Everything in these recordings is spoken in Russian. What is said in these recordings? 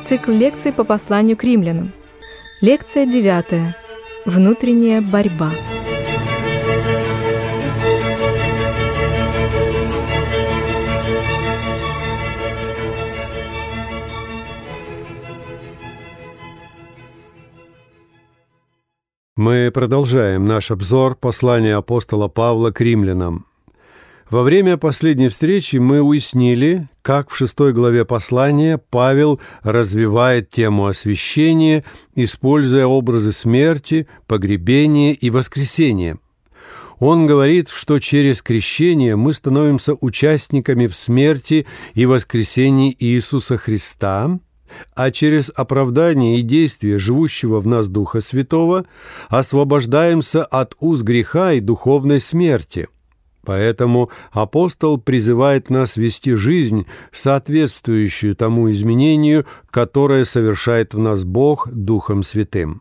Цикл лекций по посланию к римлянам. Лекция 9. Внутренняя борьба. Мы продолжаем наш обзор послания апостола Павла к римлянам. Во время последней встречи мы уяснили, как в 6 главе послания Павел развивает тему освящения, используя образы смерти, погребения и воскресения. Он говорит, что через крещение мы становимся участниками в смерти и воскресении Иисуса Христа, а через оправдание и действие живущего в нас Духа Святого освобождаемся от уз греха и духовной смерти. Поэтому апостол призывает нас вести жизнь, соответствующую тому изменению, которое совершает в нас Бог Духом Святым.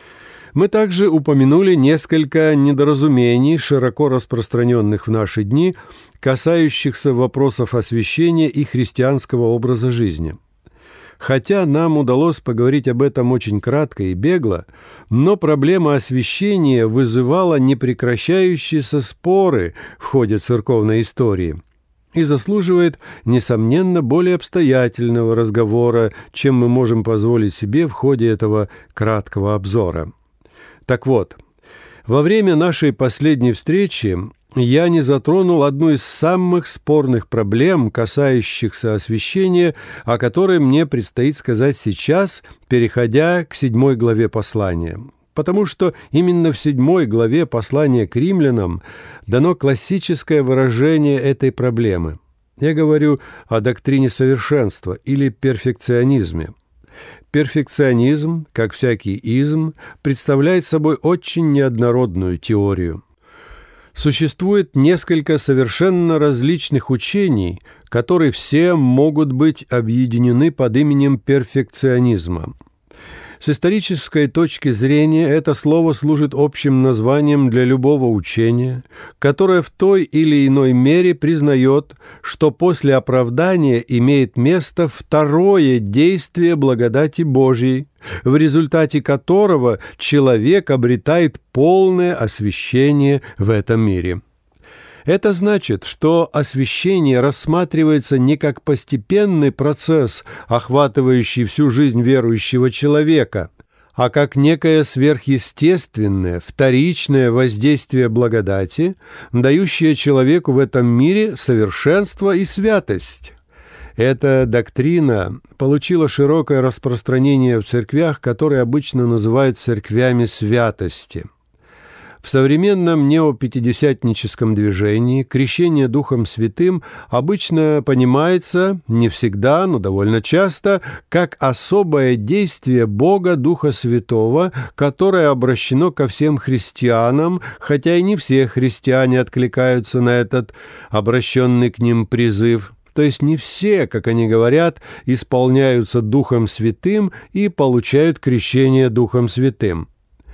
Мы также упомянули несколько недоразумений, широко распространенных в наши дни, касающихся вопросов освящения и христианского образа жизни. Хотя нам удалось поговорить об этом очень кратко и бегло, но проблема освящения вызывала непрекращающиеся споры в ходе церковной истории и заслуживает, несомненно, более обстоятельного разговора, чем мы можем позволить себе в ходе этого краткого обзора. Так вот, во время нашей последней встречи я не затронул одну из самых спорных проблем, касающихся освящения, о которой мне предстоит сказать сейчас, переходя к 7 главе послания. Потому что именно в 7 главе послания к римлянам дано классическое выражение этой проблемы. Я говорю о доктрине совершенства или перфекционизме. Перфекционизм, как всякий изм, представляет собой очень неоднородную теорию. Существует несколько совершенно различных учений, которые все могут быть объединены под именем перфекционизма. С исторической точки зрения это слово служит общим названием для любого учения, которое в той или иной мере признает, что после оправдания имеет место второе действие благодати Божьей, в результате которого человек обретает полное освящение в этом мире. Это значит, что освящение рассматривается не как постепенный процесс, охватывающий всю жизнь верующего человека, а как некое сверхъестественное, вторичное воздействие благодати, дающее человеку в этом мире совершенство и святость. Эта доктрина получила широкое распространение в церквях, которые обычно называют церквями святости. В современном неопятидесятническом движении крещение Духом Святым обычно понимается, не всегда, но довольно часто, как особое действие Бога Духа Святого, которое обращено ко всем христианам, хотя и не все христиане откликаются на этот обращенный к ним призыв. То есть не все, как они говорят, исполняются Духом Святым и получают крещение Духом Святым.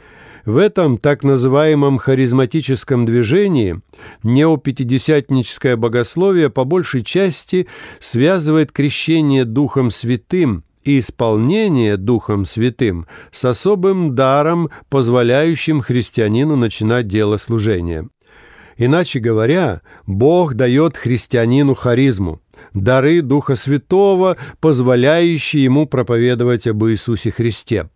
В этом так называемом харизматическом движении неопятидесятническое богословие по большей части связывает крещение Духом Святым и исполнение Духом Святым с особым даром, позволяющим христианину начинать дело служения. Иначе говоря, Бог дает христианину харизму, дары Духа Святого, позволяющие ему проповедовать об Иисусе Христе.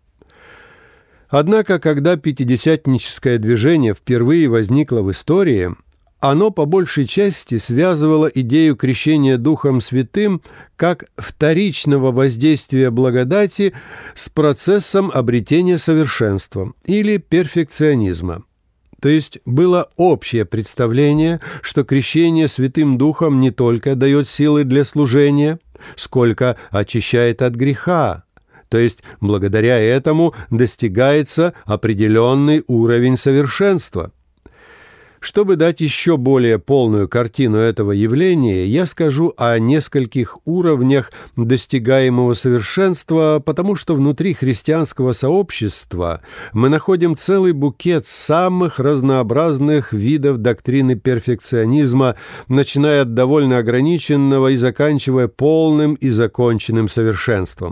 Однако, когда пятидесятническое движение впервые возникло в истории, оно по большей части связывало идею крещения Духом Святым как вторичного воздействия благодати с процессом обретения совершенства или перфекционизма. То есть было общее представление, что крещение Святым Духом не только дает силы для служения, сколько очищает от греха. То есть благодаря этому достигается определенный уровень совершенства. Чтобы дать еще более полную картину этого явления, я скажу о нескольких уровнях достигаемого совершенства, потому что внутри христианского сообщества мы находим целый букет самых разнообразных видов доктрины перфекционизма, начиная от довольно ограниченного и заканчивая полным и законченным совершенством.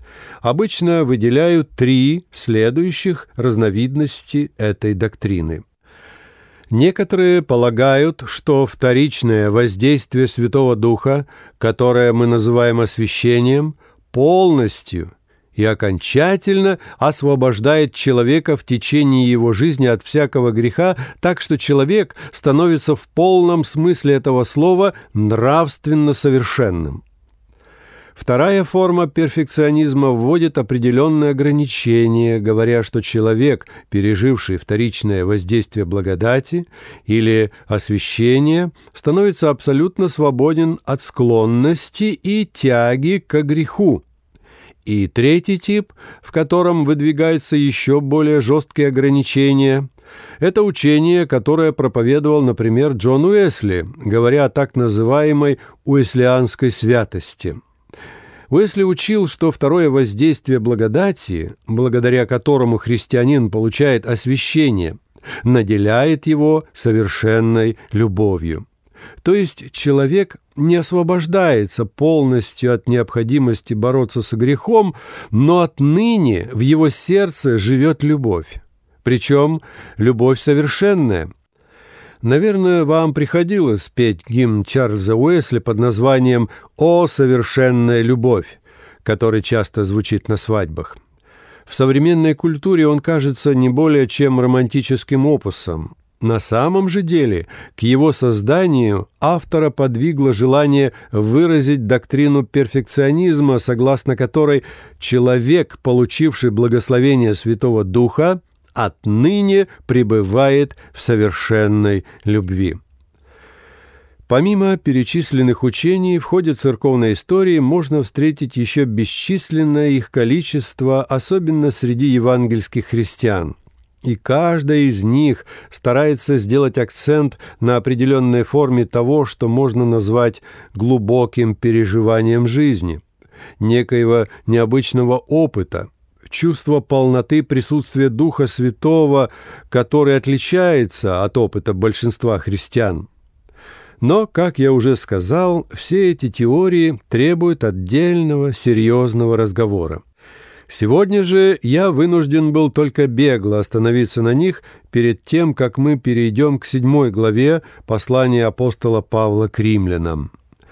Обычно выделяю 3 следующих разновидности этой доктрины. Некоторые полагают, что вторичное воздействие Святого Духа, которое мы называем освящением, полностью и окончательно освобождает человека в течение его жизни от всякого греха, так что человек становится в полном смысле этого слова нравственно совершенным. Вторая форма перфекционизма вводит определенные ограничения, говоря, что человек, переживший вторичное воздействие благодати или освящения, становится абсолютно свободен от склонности и тяги к греху. И третий тип, в котором выдвигаются еще более жесткие ограничения, это учение, которое проповедовал, например, Джон Уэсли, говоря о так называемой уэслианской святости. Уэсли учил, что второе воздействие благодати, благодаря которому христианин получает освящение, наделяет его совершенной любовью. То есть человек не освобождается полностью от необходимости бороться с грехом, но отныне в его сердце живет любовь. Причем любовь совершенная. Наверное, вам приходилось петь гимн Чарльза Уэсли под названием «О, совершенная любовь», который часто звучит на свадьбах. В современной культуре он кажется не более чем романтическим опусом. На самом же деле к его созданию автора подвигло желание выразить доктрину перфекционизма, согласно которой человек, получивший благословение Святого Духа, отныне пребывает в совершенной любви. Помимо перечисленных учений, в ходе церковной истории можно встретить еще бесчисленное их количество, особенно среди евангельских христиан. И каждая из них старается сделать акцент на определенной форме того, что можно назвать глубоким переживанием жизни, некоего необычного опыта, чувство полноты присутствия Духа Святого, который отличается от опыта большинства христиан. Но, как я уже сказал, все эти теории требуют отдельного серьезного разговора. Сегодня же я вынужден был только бегло остановиться на них перед тем, как мы перейдем к 7 главе послания апостола Павла к римлянам.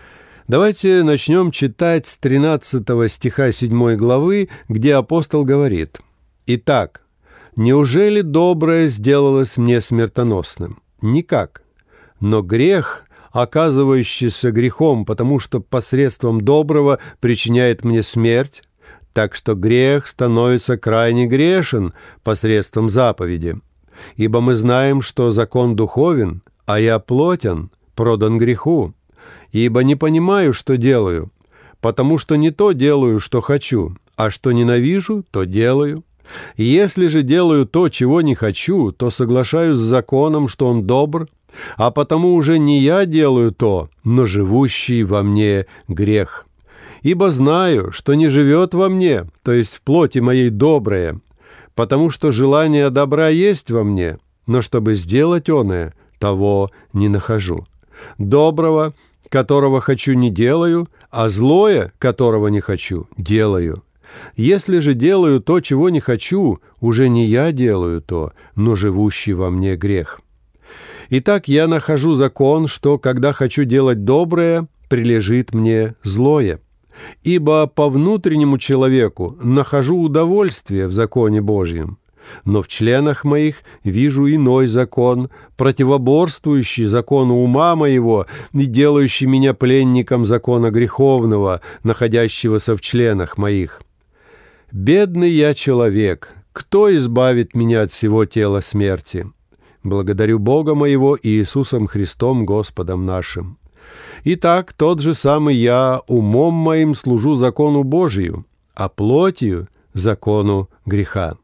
Давайте начнем читать с 13 стиха 7 главы, где апостол говорит: «Итак, неужели доброе сделалось мне смертоносным? Никак. Но грех, оказывающийся грехом, потому что посредством доброго причиняет мне смерть, так что грех становится крайне грешен посредством заповеди. Ибо мы знаем, что закон духовен, а я плотен, продан греху. Ибо не понимаю, что делаю, потому что не то делаю, что хочу, а что ненавижу, то делаю. И если же делаю то, чего не хочу, то соглашаюсь с законом, что он добр, а потому уже не я делаю то, но живущий во мне грех. Ибо знаю, что не живет во мне, то есть в плоти моей доброе, потому что желание добра есть во мне, но чтобы сделать оное, того не нахожу. Доброго, которого хочу, не делаю, а злое, которого не хочу, делаю. Если же делаю то, чего не хочу, уже не я делаю то, но живущий во мне грех. Итак, я нахожу закон, что, когда хочу делать доброе, прилежит мне злое. Ибо по внутреннему человеку нахожу удовольствие в законе Божьем, но в членах моих вижу иной закон, противоборствующий закону ума моего и делающий меня пленником закона греховного, находящегося в членах моих. Бедный я человек, кто избавит меня от всего тела смерти? Благодарю Бога моего Иисусом Христом Господом нашим. Итак, тот же самый я умом моим служу закону Божию, а плотью – закону греха».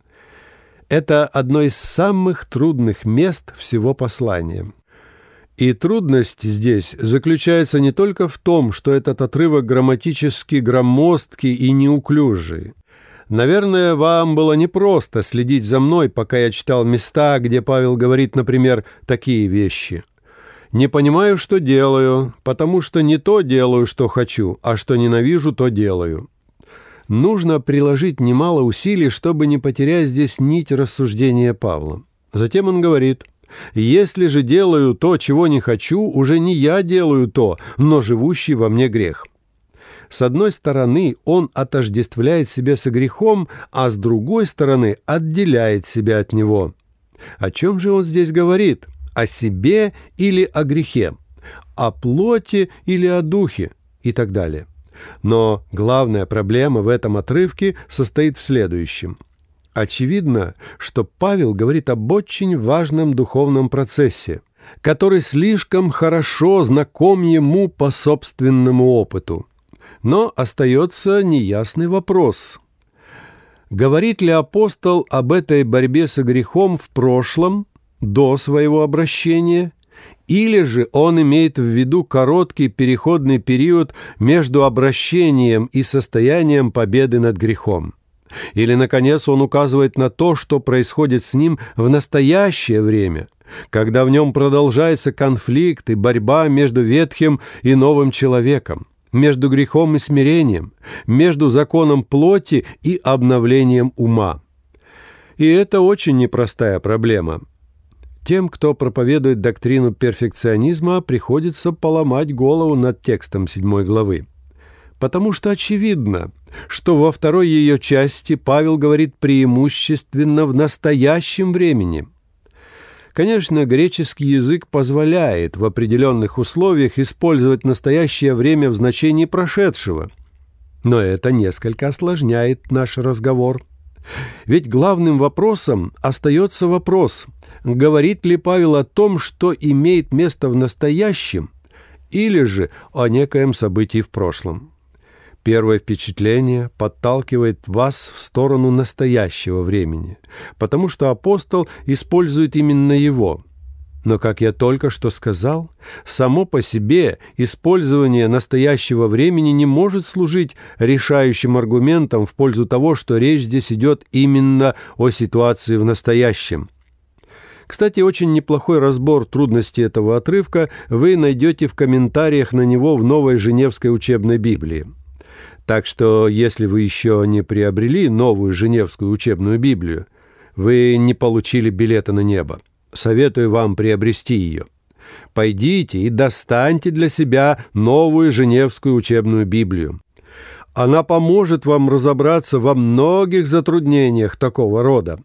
Это одно из самых трудных мест всего послания. И трудность здесь заключается не только в том, что этот отрывок грамматически громоздкий и неуклюжий. Наверное, вам было непросто следить за мной, пока я читал места, где Павел говорит, например, такие вещи. «Не понимаю, что делаю, потому что не то делаю, что хочу, а что ненавижу, то делаю». Нужно приложить немало усилий, чтобы не потерять здесь нить рассуждения Павла. Затем он говорит: «Если же делаю то, чего не хочу, уже не я делаю то, но живущий во мне грех». С одной стороны, он отождествляет себя со грехом, а с другой стороны, отделяет себя от него. О чем же он здесь говорит? О себе или о грехе? О плоти или о духе? И так далее. Но главная проблема в этом отрывке состоит в следующем. Очевидно, что Павел говорит об очень важном духовном процессе, который слишком хорошо знаком ему по собственному опыту. Но остается неясный вопрос. Говорит ли апостол об этой борьбе со грехом в прошлом, до своего обращения, или же он имеет в виду короткий переходный период между обращением и состоянием победы над грехом? Или, наконец, он указывает на то, что происходит с ним в настоящее время, когда в нем продолжается конфликт и борьба между ветхим и новым человеком, между грехом и смирением, между законом плоти и обновлением ума. И это очень непростая проблема. Тем, кто проповедует доктрину перфекционизма, приходится поломать голову над текстом 7 главы. Потому что очевидно, что во второй ее части Павел говорит преимущественно в настоящем времени. Конечно, греческий язык позволяет в определенных условиях использовать настоящее время в значении прошедшего, но это несколько осложняет наш разговор. Ведь главным вопросом остается вопрос, говорит ли Павел о том, что имеет место в настоящем, или же о некоем событии в прошлом. Первое впечатление подталкивает вас в сторону настоящего времени, потому что апостол использует именно его. Но, как я только что сказал, само по себе использование настоящего времени не может служить решающим аргументом в пользу того, что речь здесь идет именно о ситуации в настоящем. Кстати, очень неплохой разбор трудностей этого отрывка вы найдете в комментариях на него в Новой Женевской учебной Библии. Так что, если вы еще не приобрели новую Женевскую учебную Библию, вы не получили билета на небо. Советую вам приобрести ее. Пойдите и достаньте для себя новую Женевскую учебную Библию. Она поможет вам разобраться во многих затруднениях такого рода.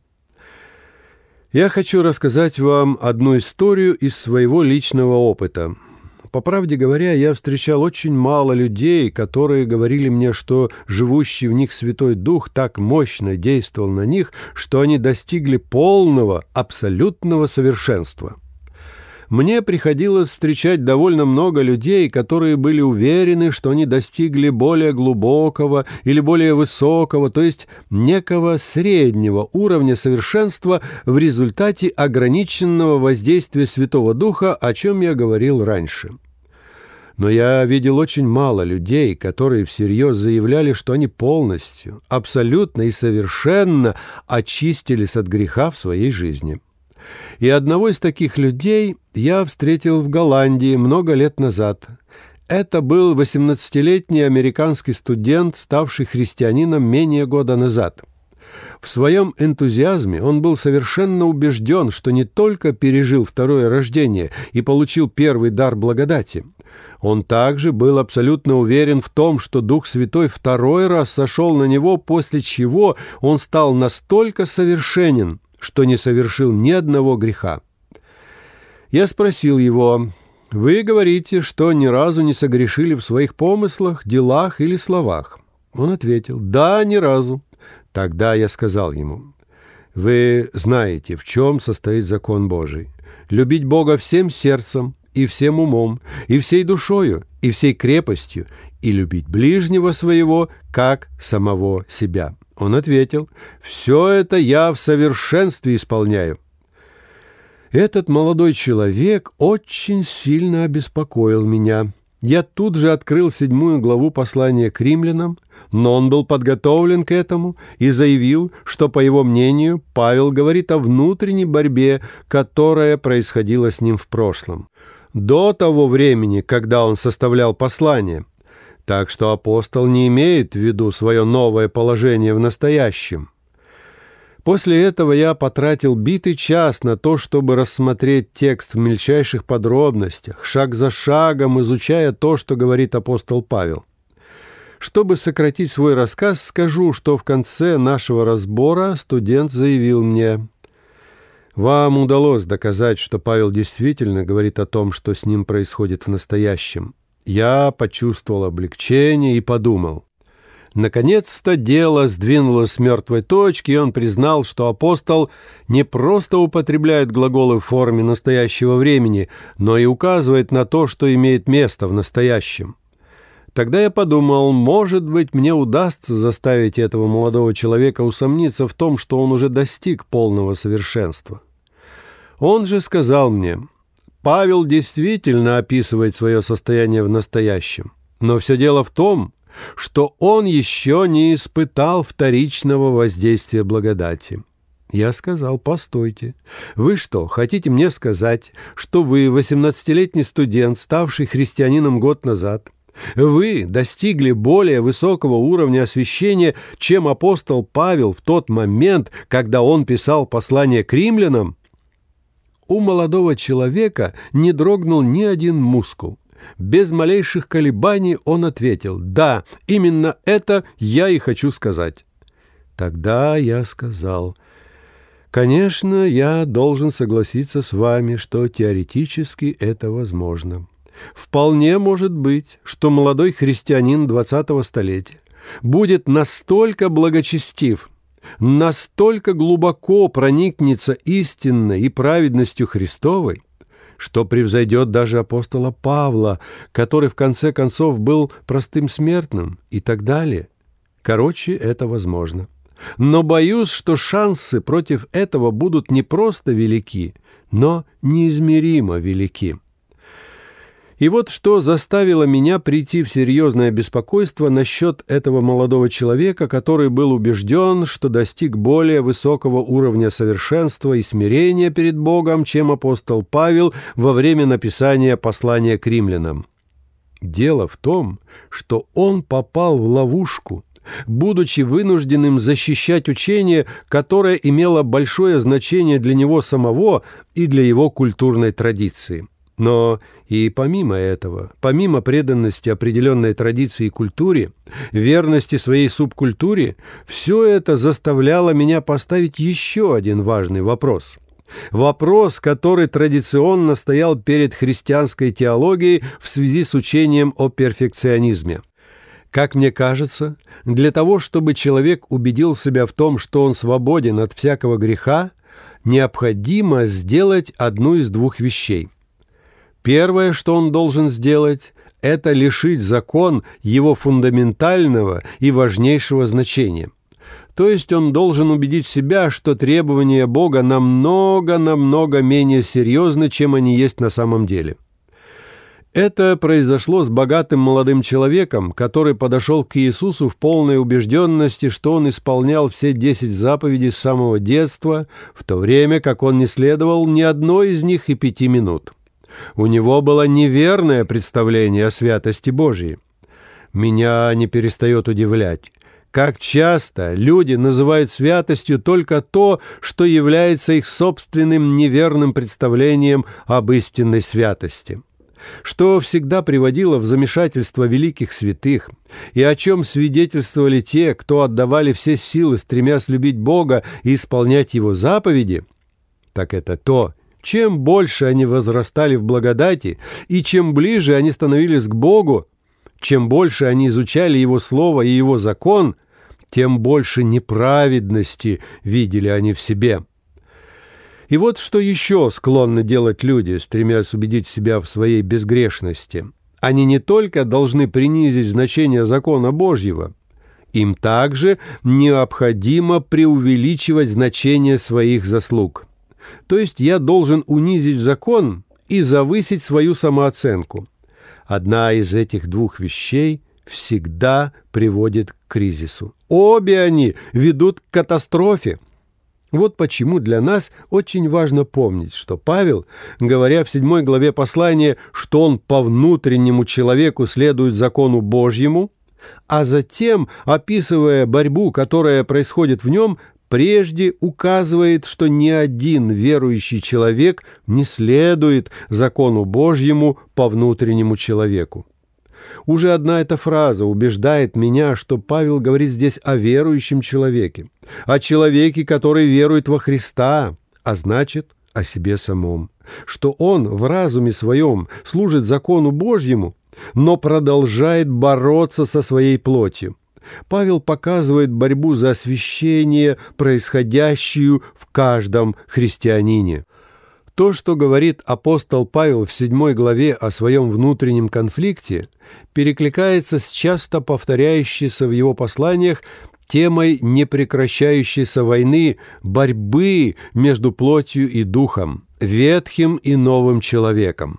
Я хочу рассказать вам одну историю из своего личного опыта. По правде говоря, я встречал очень мало людей, которые говорили мне, что живущий в них Святой Дух так мощно действовал на них, что они достигли полного, абсолютного совершенства. Мне приходилось встречать довольно много людей, которые были уверены, что они достигли более глубокого или более высокого, то есть некого среднего уровня совершенства в результате ограниченного воздействия Святого Духа, о чем я говорил раньше. Но я видел очень мало людей, которые всерьез заявляли, что они полностью, абсолютно и совершенно очистились от греха в своей жизни. И одного из таких людей я встретил в Голландии много лет назад. Это был 18-летний американский студент, ставший христианином менее года назад. В своем энтузиазме он был совершенно убежден, что не только пережил второе рождение и получил первый дар благодати. Он также был абсолютно уверен в том, что Дух Святой второй раз сошел на него, после чего он стал настолько совершенен, что не совершил ни одного греха. Я спросил его: «Вы говорите, что ни разу не согрешили в своих помыслах, делах или словах?» Он ответил: «Да, ни разу». Тогда я сказал ему: «Вы знаете, в чем состоит закон Божий. Любить Бога всем сердцем, и всем умом, и всей душою, и всей крепостью, и любить ближнего своего, как самого себя». Он ответил: «Все это я в совершенстве исполняю». Этот молодой человек очень сильно обеспокоил меня. Я тут же открыл 7 главу послания к римлянам, но он был подготовлен к этому и заявил, что, по его мнению, Павел говорит о внутренней борьбе, которая происходила с ним в прошлом. До того времени, когда он составлял послание, Так что апостол не имеет в виду свое новое положение в настоящем. После этого я потратил битый час на то, чтобы рассмотреть текст в мельчайших подробностях, шаг за шагом изучая то, что говорит апостол Павел. Чтобы сократить свой рассказ, скажу, что в конце нашего разбора студент заявил мне: «Вам удалось доказать, что Павел действительно говорит о том, что с ним происходит в настоящем». Я почувствовал облегчение и подумал: наконец-то дело сдвинулось с мертвой точки, и он признал, что апостол не просто употребляет глаголы в форме настоящего времени, но и указывает на то, что имеет место в настоящем. Тогда я подумал, может быть, мне удастся заставить этого молодого человека усомниться в том, что он уже достиг полного совершенства. Он же сказал мне: Павел действительно описывает свое состояние в настоящем, но все дело в том, что он еще не испытал вторичного воздействия благодати. Я сказал: постойте, вы что, хотите мне сказать, что вы, 18-летний студент, ставший христианином год назад, вы достигли более высокого уровня освящения, чем апостол Павел в тот момент, когда он писал послание к римлянам? У молодого человека не дрогнул ни один мускул. Без малейших колебаний он ответил: «Да, именно это я и хочу сказать». Тогда я сказал: «Конечно, я должен согласиться с вами, что теоретически это возможно. Вполне может быть, что молодой христианин 20-го столетия будет настолько благочестив, настолько глубоко проникнется истинной и праведностью Христовой, что превзойдет даже апостола Павла, который в конце концов был простым смертным, и так далее. Короче, это возможно. Но боюсь, что шансы против этого будут не просто велики, но неизмеримо велики». И вот что заставило меня прийти в серьезное беспокойство насчет этого молодого человека, который был убежден, что достиг более высокого уровня совершенства и смирения перед Богом, чем апостол Павел во время написания послания к римлянам. Дело в том, что он попал в ловушку, будучи вынужденным защищать учение, которое имело большое значение для него самого и для его культурной традиции. Но и помимо этого, помимо преданности определенной традиции и культуре, верности своей субкультуре, все это заставляло меня поставить еще один важный вопрос. Вопрос, который традиционно стоял перед христианской теологией в связи с учением о перфекционизме. Как мне кажется, для того, чтобы человек убедил себя в том, что он свободен от всякого греха, необходимо сделать одну из двух вещей. Первое, что он должен сделать, это лишить закон его фундаментального и важнейшего значения. То есть он должен убедить себя, что требования Бога намного менее серьезны, чем они есть на самом деле. Это произошло с богатым молодым человеком, который подошел к Иисусу в полной убежденности, что он исполнял все 10 заповедей с самого детства, в то время как он не следовал ни одной из них и 5 минут. У него было неверное представление о святости Божьей. Меня не перестает удивлять, как часто люди называют святостью только то, что является их собственным неверным представлением об истинной святости, что всегда приводило в замешательство великих святых, и о чем свидетельствовали те, кто отдавали все силы, стремясь любить Бога и исполнять Его заповеди, так это то, чем больше они возрастали в благодати, и чем ближе они становились к Богу, чем больше они изучали Его Слово и Его закон, тем больше неправедности видели они в себе. И вот что еще склонны делать люди, стремясь убедить себя в своей безгрешности. Они не только должны принизить значение закона Божьего, им также необходимо преувеличивать значение своих заслуг. То есть я должен унизить закон и завысить свою самооценку. Одна из этих двух вещей всегда приводит к кризису. Обе они ведут к катастрофе. Вот почему для нас очень важно помнить, что Павел, говоря в 7 главе послания, что он по внутреннему человеку следует закону Божьему, а затем, описывая борьбу, которая происходит в нем, прежде указывает, что ни один верующий человек не следует закону Божьему по внутреннему человеку. Уже одна эта фраза убеждает меня, что Павел говорит здесь о верующем человеке, о человеке, который верует во Христа, а значит, о себе самом, что он в разуме своем служит закону Божьему, но продолжает бороться со своей плотью. Павел показывает борьбу за освящение, происходящую в каждом христианине. То, что говорит апостол Павел в 7 главе о своем внутреннем конфликте, перекликается с часто повторяющейся в его посланиях темой непрекращающейся войны, борьбы между плотью и духом, ветхим и новым человеком.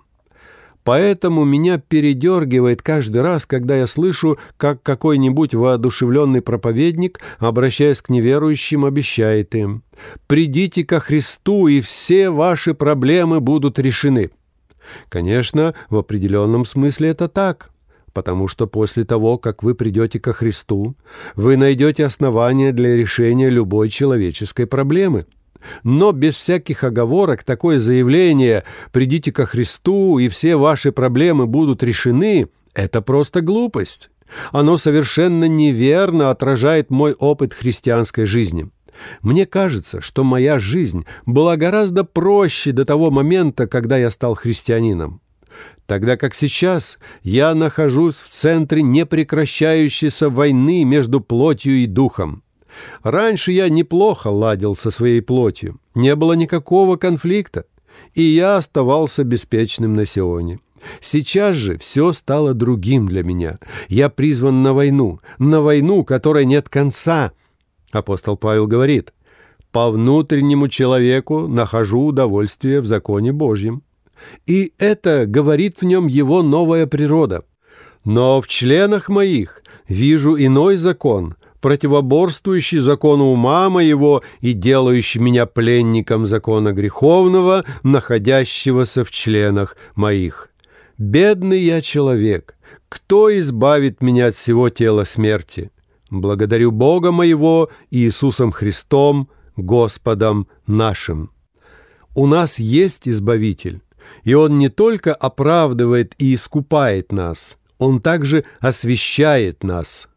Поэтому меня передергивает каждый раз, когда я слышу, как какой-нибудь воодушевленный проповедник, обращаясь к неверующим, обещает им: «Придите ко Христу, и все ваши проблемы будут решены». Конечно, в определенном смысле это так, потому что после того, как вы придете ко Христу, вы найдете основания для решения любой человеческой проблемы. Но без всяких оговорок такое заявление «придите ко Христу, и все ваши проблемы будут решены» — это просто глупость. Оно совершенно неверно отражает мой опыт христианской жизни. Мне кажется, что моя жизнь была гораздо проще до того момента, когда я стал христианином. Тогда как сейчас я нахожусь в центре непрекращающейся войны между плотью и духом. Раньше я неплохо ладил со своей плотью, не было никакого конфликта, и я оставался беспечным на Сионе. Сейчас же все стало другим для меня. Я призван на войну, которой нет конца. Апостол Павел говорит: «По внутреннему человеку нахожу удовольствие в законе Божьем». И это говорит в нем его новая природа. «Но в членах моих вижу иной закон, противоборствующий закону ума моего и делающий меня пленником закона греховного, находящегося в членах моих. Бедный я человек, кто избавит меня от всего тела смерти? Благодарю Бога моего Иисусом Христом, Господом нашим». У нас есть Избавитель, и Он не только оправдывает и искупает нас, Он также освящает нас.